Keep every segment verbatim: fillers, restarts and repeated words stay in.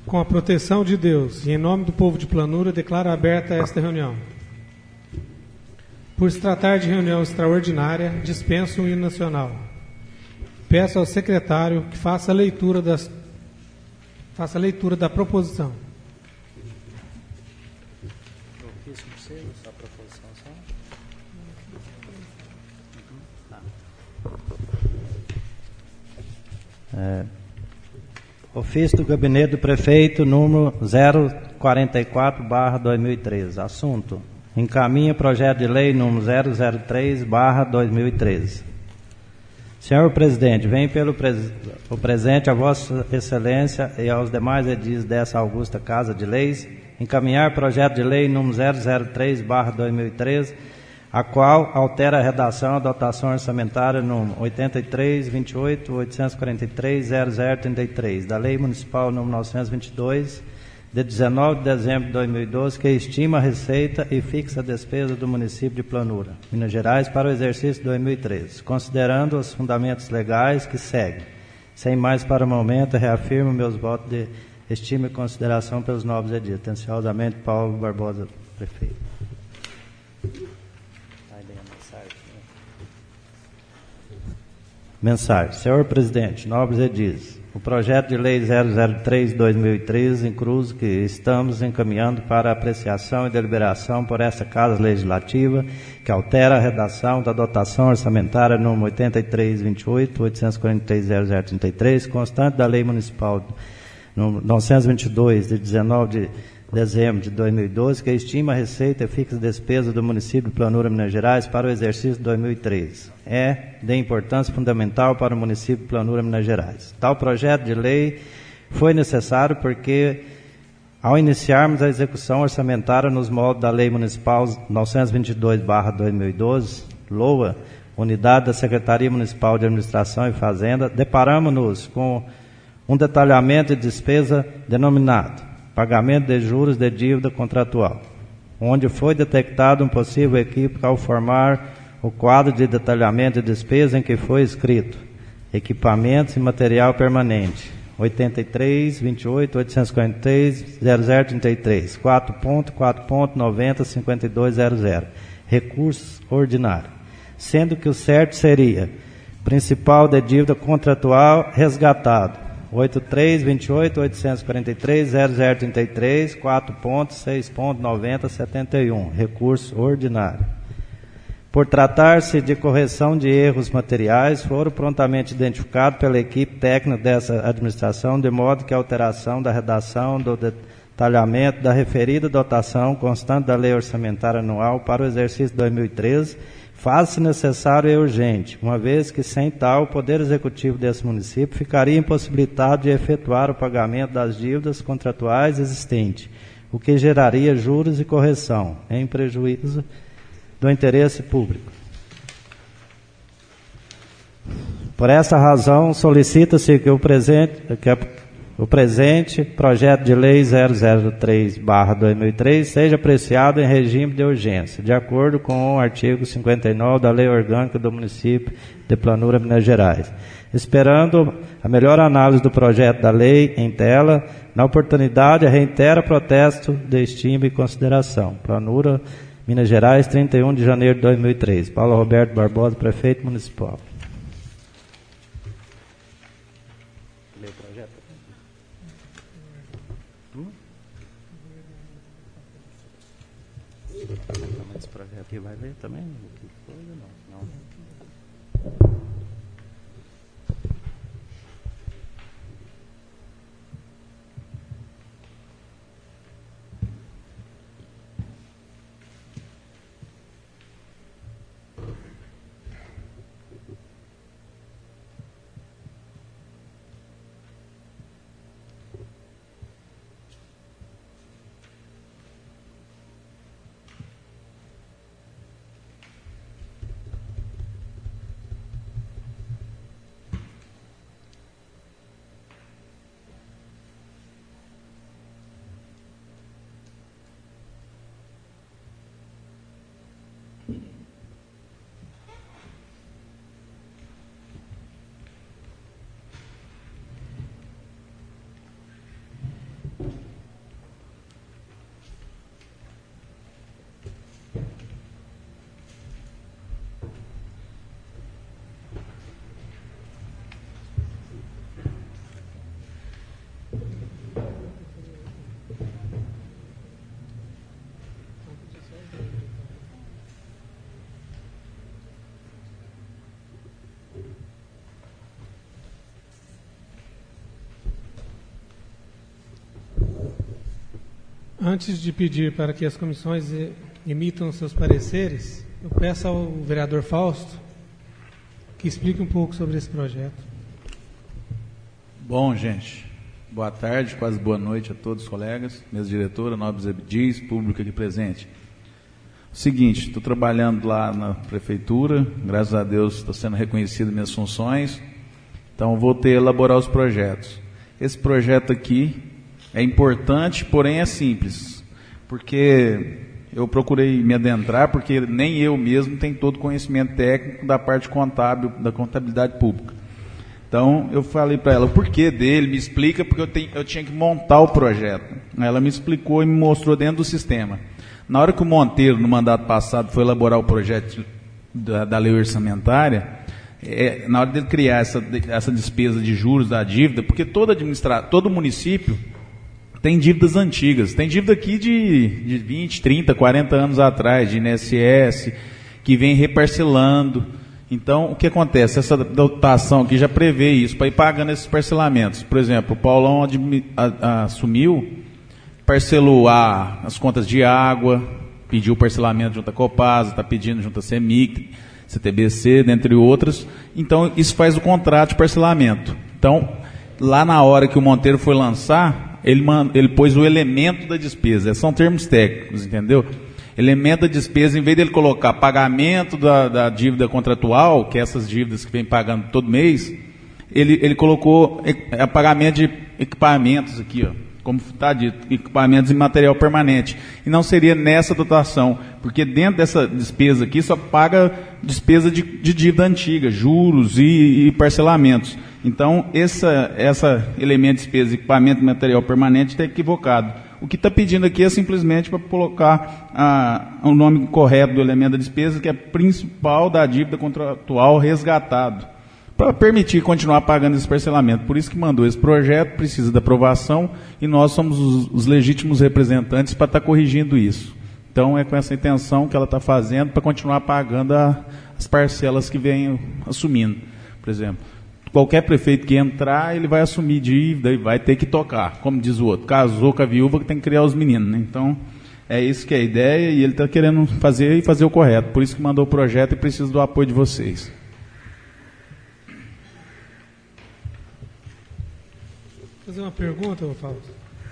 Com a proteção de Deus e em nome do povo de Planura, declaro aberta esta reunião. Por se tratar de reunião extraordinária, dispenso o hino nacional. Peço ao secretário que faça a leitura, das, faça a leitura da proposição. É, ofício do Gabinete do Prefeito, número zero quarenta e quatro barra dois mil e treze. Assunto: encaminha projeto de lei número zero zero três barra dois mil e treze. Senhor Presidente, venho pelo pres o presente a Vossa Excelência e aos demais edis dessa augusta Casa de Leis, encaminhar projeto de lei número zero zero três barra dois mil e treze, a qual altera a redação a dotação orçamentária número oitenta e três, vinte e oito, oitocentos e quarenta e três, zero zero trinta e três, da Lei Municipal número novecentos e vinte e dois, de dezenove de dezembro de dois mil e doze, que estima a receita e fixa a despesa do município de Planura, Minas Gerais, para o exercício de dois mil e treze, considerando os fundamentos legais que seguem. Sem mais para o momento, reafirmo meus votos de estima e consideração pelos novos edis. Atenciosamente, Paulo Barbosa, prefeito. Mensagem. Senhor Presidente, nobres edis, o projeto de lei zero zero três barra dois mil e treze, em cruz, que estamos encaminhando para apreciação e deliberação por esta Casa Legislativa, que altera a redação da dotação orçamentária número oitenta e três, vinte e oito, oitocentos e quarenta e três, zero zero trinta e três, constante da Lei Municipal número novecentos e vinte e dois, de dezenove de dezembro de dois mil e doze, que estima a receita e fixa despesa do município de Planura, Minas Gerais, para o exercício de dois mil e treze. É de importância fundamental para o município de Planura, Minas Gerais. Tal projeto de lei foi necessário porque, ao iniciarmos a execução orçamentária nos moldes da Lei Municipal novecentos e vinte e dois barra dois mil e doze, LOA, Unidade da Secretaria Municipal de Administração e Fazenda, deparamos-nos com um detalhamento de despesa denominado pagamento de juros de dívida contratual, onde foi detectado um possível equívoco ao formar o quadro de detalhamento de despesa em que foi escrito equipamentos e material permanente, oitenta e três, vinte e oito, oitocentos e quarenta e três, zero zero trinta e três, quatro ponto quatro ponto noventa, cinquenta e dois zero zero, recurso ordinário, sendo que o certo seria principal de dívida contratual resgatado, oitenta e três, vinte e oito, oitocentos e quarenta e três, zero zero trinta e três, quatro ponto seis ponto noventa, setenta e um, recurso ordinário. Por tratar-se de correção de erros materiais, foram prontamente identificados pela equipe técnica dessa administração, de modo que a alteração da redação do detalhamento da referida dotação constante da Lei Orçamentária Anual para o exercício de dois mil e treze faz-se necessário e urgente, uma vez que, sem tal, o Poder Executivo desse município ficaria impossibilitado de efetuar o pagamento das dívidas contratuais existentes, o que geraria juros e correção, em prejuízo do interesse público. Por essa razão, solicita-se que o presente, que a, o presente projeto de lei zero zero três barra dois mil e treze seja apreciado em regime de urgência, de acordo com o artigo cinquenta e nove da Lei Orgânica do Município de Planura, Minas Gerais. Esperando a melhor análise do projeto da lei em tela, na oportunidade, reitera protesto de estima e consideração. Planura, Minas Gerais, trinta e um de janeiro de dois mil e treze. Paulo Roberto Barbosa, Prefeito Municipal. Lê o projeto. Hum? Esse projeto aqui vai ler também? Que coisa, não? Não. Antes de pedir para que as comissões emitam seus pareceres, eu peço ao vereador Fausto que explique um pouco sobre esse projeto. Bom, gente, boa tarde, quase boa noite a todos os colegas, mesa diretora, nobres abdis, público aqui presente. Seguinte, estou trabalhando lá na prefeitura, graças a Deus estou sendo reconhecido minhas funções, então vou ter que elaborar os projetos. Esse projeto aqui é importante, porém é simples, porque eu procurei me adentrar, porque nem eu mesmo tenho todo o conhecimento técnico da parte contábil, da contabilidade pública. Então, eu falei para ela o porquê dele, me explica, porque eu, tenho, eu tinha que montar o projeto. Ela me explicou e me mostrou dentro do sistema. Na hora que o Monteiro, no mandato passado, foi elaborar o projeto da, da lei orçamentária, é, na hora dele criar essa, essa despesa de juros da dívida, porque todo, administra, todo município tem dívidas antigas, tem dívida aqui de, de vinte, trinta, quarenta anos atrás, de I N S S, que vem reparcelando. Então, o que acontece? Essa dotação aqui já prevê isso, para ir pagando esses parcelamentos. Por exemplo, o Paulão admi, a, a, assumiu, parcelou a, as contas de água, pediu parcelamento junto à Copasa, está pedindo junto à CEMIC, C T B C, dentre outras. Então, isso faz o contrato de parcelamento. Então, lá na hora que o Monteiro foi lançar, Ele, ele pôs o elemento da despesa, são termos técnicos, entendeu? Elemento da despesa, em vez dele colocar pagamento da, da dívida contratual, que é essas dívidas que vem pagando todo mês, ele, ele colocou é, pagamento de equipamentos aqui, ó, como está dito, equipamentos e material permanente. E não seria nessa dotação, porque dentro dessa despesa aqui só paga despesa de, de dívida antiga, juros e, e parcelamentos. Então, essa, essa elemento de despesa, equipamento e material permanente está equivocado. O que está pedindo aqui é simplesmente para colocar ah, o nome correto do elemento da despesa, que é principal da dívida contratual resgatado, para permitir continuar pagando esse parcelamento. Por isso que mandou esse projeto, precisa da aprovação, e nós somos os, os legítimos representantes para estar tá corrigindo isso. Então, é com essa intenção que ela está fazendo para continuar pagando a, as parcelas que vem assumindo. Por exemplo, qualquer prefeito que entrar, ele vai assumir dívida e vai ter que tocar, como diz o outro, casou com a viúva que tem que criar os meninos, né? Então, é isso que é a ideia, e ele está querendo fazer e fazer o correto, por isso que mandou o projeto e precisa do apoio de vocês. Vou fazer uma pergunta, Fausto.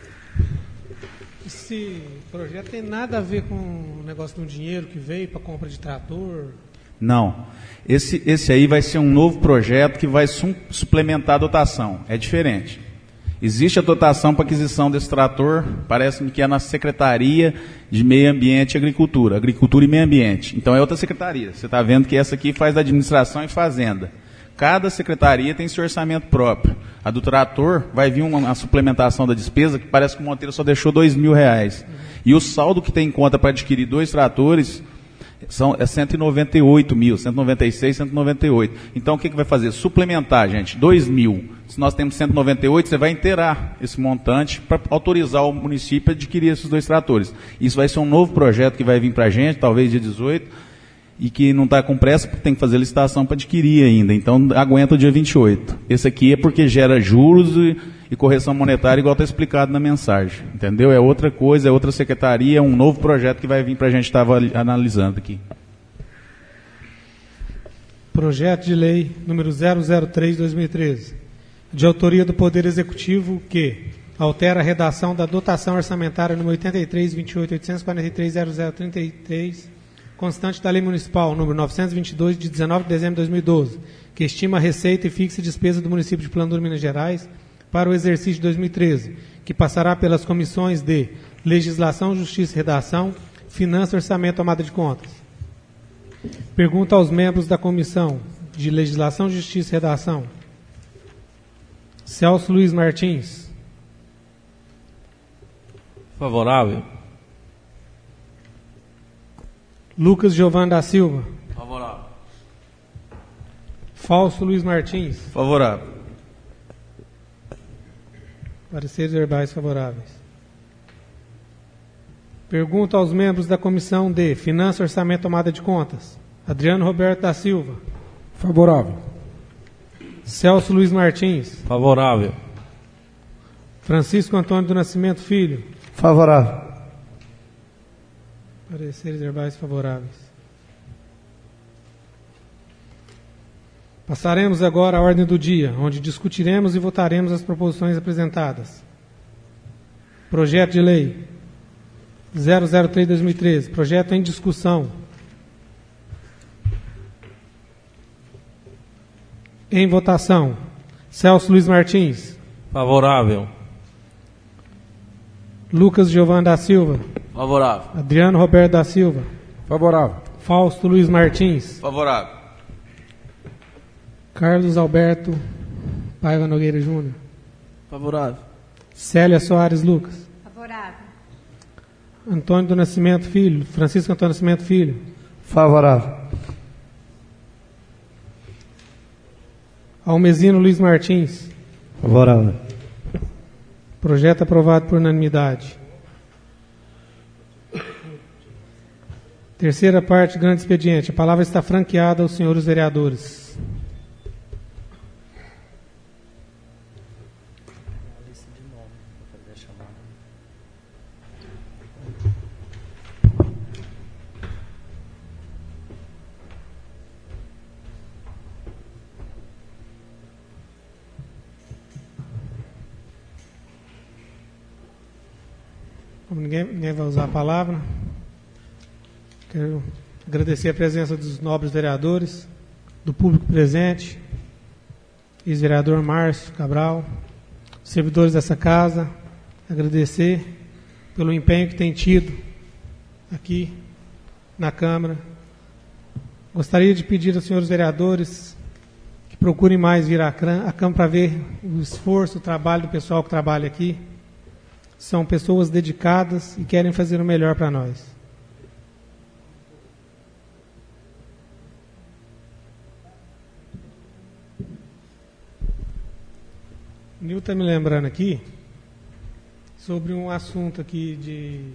Esse projeto tem nada a ver com o negócio do dinheiro que veio para compra de trator? Não. Esse, esse aí vai ser um novo projeto que vai su- suplementar a dotação. É diferente. Existe a dotação para aquisição desse trator, parece-me que é na Secretaria de Meio Ambiente e Agricultura, Agricultura e Meio Ambiente. Então é outra secretaria. Você está vendo que essa aqui faz da administração e fazenda. Cada secretaria tem seu orçamento próprio. A do trator vai vir uma, uma suplementação da despesa, que parece que o Monteiro só deixou dois mil reais. E o saldo que tem em conta para adquirir dois tratores são, é cento e noventa e oito mil, cento e noventa e seis, cento e noventa e oito. Então o que, que vai fazer? Suplementar, gente, dois mil. Se nós temos cento e noventa e oito, você vai inteirar esse montante para autorizar o município a adquirir esses dois tratores. Isso vai ser um novo projeto que vai vir para a gente, talvez dia dezoito, e que não está com pressa porque tem que fazer licitação para adquirir ainda. Então aguenta o dia vinte e oito. Esse aqui é porque gera juros e, e correção monetária, igual está explicado na mensagem. Entendeu? É outra coisa, é outra secretaria, é um novo projeto que vai vir para a gente estar analisando aqui. Projeto de lei número zero zero três de dois mil e treze, de autoria do Poder Executivo, que altera a redação da dotação orçamentária número oitenta e três, vinte e oito, oitocentos e quarenta e três, zero zero trinta e três, constante da Lei Municipal número novecentos e vinte e dois, de dezenove de dezembro de dois mil e doze, que estima a receita e fixa despesa do município de Planalto, Minas Gerais, para o exercício de dois mil e treze, que passará pelas comissões de Legislação, Justiça e Redação, Finanças e Orçamento, Tomada de Contas. Pergunta aos membros da Comissão de Legislação, Justiça e Redação. Celso Luiz Martins. Favorável. Lucas Giovanni da Silva. Favorável. Fausto Luiz Martins. Favorável. Pareceres verbais favoráveis. Pergunta aos membros da Comissão de Finanças, Orçamento e Tomada de Contas. Adriano Roberto da Silva. Favorável. Celso Luiz Martins. Favorável. Francisco Antônio do Nascimento Filho. Favorável. Pareceres verbais favoráveis. Passaremos agora à ordem do dia, onde discutiremos e votaremos as proposições apresentadas. Projeto de Lei zero zero três barra dois mil e treze, projeto em discussão. Em votação, Celso Luiz Martins. Favorável. Lucas Giovanni da Silva. Favorável. Adriano Roberto da Silva. Favorável. Fausto Luiz Martins. Favorável. Carlos Alberto Paiva Nogueira Júnior. Favorável. Célia Soares Lucas. Favorável. Antônio do Nascimento Filho. Francisco Antônio Nascimento Filho. Favorável. Almezino Luiz Martins. Favorável. Projeto aprovado por unanimidade. Terceira parte, grande expediente. A palavra está franqueada aos senhores vereadores. Como ninguém, ninguém vai usar a palavra, quero agradecer a presença dos nobres vereadores, do público presente, ex-vereador Márcio Cabral, servidores dessa casa, agradecer pelo empenho que tem tido aqui na Câmara. Gostaria de pedir aos senhores vereadores que procurem mais vir à Câmara para ver o esforço, o trabalho do pessoal que trabalha aqui. São pessoas dedicadas e querem fazer o melhor para nós. O Nil está me lembrando aqui sobre um assunto aqui de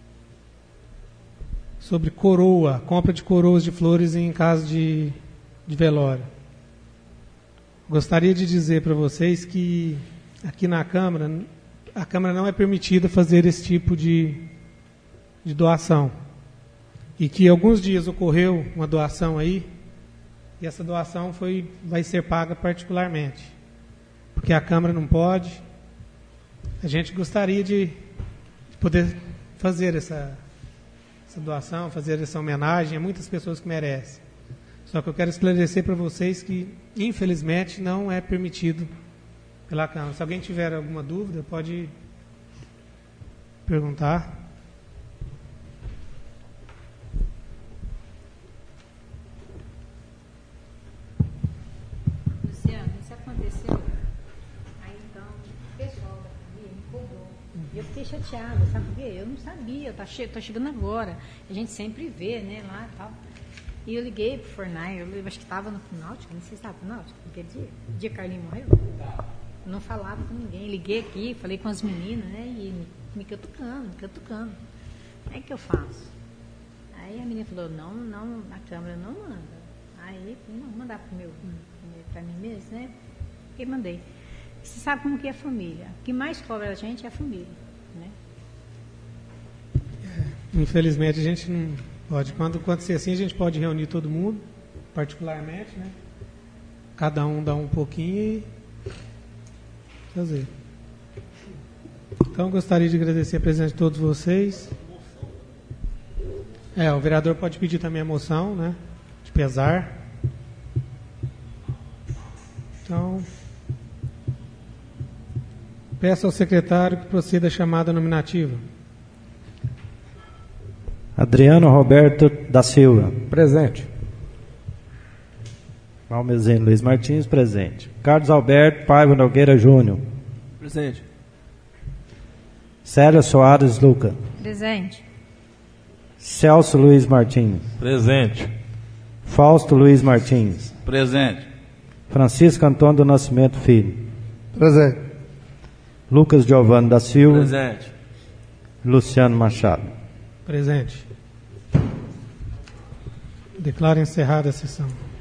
sobre coroa, compra de coroas de flores em casa de, de velório. Gostaria de dizer para vocês que aqui na Câmara a Câmara não é permitida fazer esse tipo de, de doação. E que alguns dias ocorreu uma doação aí, e essa doação foi, vai ser paga particularmente. Porque a Câmara não pode. A gente gostaria de, de poder fazer essa, essa doação, fazer essa homenagem a muitas pessoas que merecem. Só que eu quero esclarecer para vocês que, infelizmente, não é permitido pela Câmara. Se alguém tiver alguma dúvida, pode perguntar. Luciano, isso aconteceu. Aí então, o pessoal da família me cobrou. E eu fiquei chateada, sabe por quê? Eu não sabia, eu tô, che tô chegando agora. A gente sempre vê, né, lá e tal. E eu liguei pro Fornai, eu acho que estava no Náutico, não sei se estava no Náutico, naquele dia, o dia que Carlinhos morreu. Não falava com ninguém. Liguei aqui, falei com as meninas, né? E me cutucando, me cutucando. Aí que eu faço? Aí a menina falou, não, não, a Câmara não manda. Aí, não, vou mandar para meu, para mim mesmo, né? E mandei. Você sabe como que é a família. O que mais cobra a gente é a família, né? Infelizmente a gente não pode. Quando acontecer assim, a gente pode reunir todo mundo, particularmente, né? Cada um dá um pouquinho e fazer. Então, gostaria de agradecer a presença de todos vocês. É, o vereador pode pedir também a moção, né? De pesar. Então, peço ao secretário que proceda a chamada nominativa. Adriano Roberto da Silva. Presente. Almezino Luiz Martins, presente. Carlos Alberto Paiva Nogueira Júnior. Presente. Célia Soares Luca. Presente. Celso Luiz Martins. Presente. Fausto Luiz Martins. Presente. Francisco Antônio do Nascimento Filho. Presente. Lucas Giovanni da Silva. Presente. Luciano Machado. Presente. Declaro encerrada a sessão.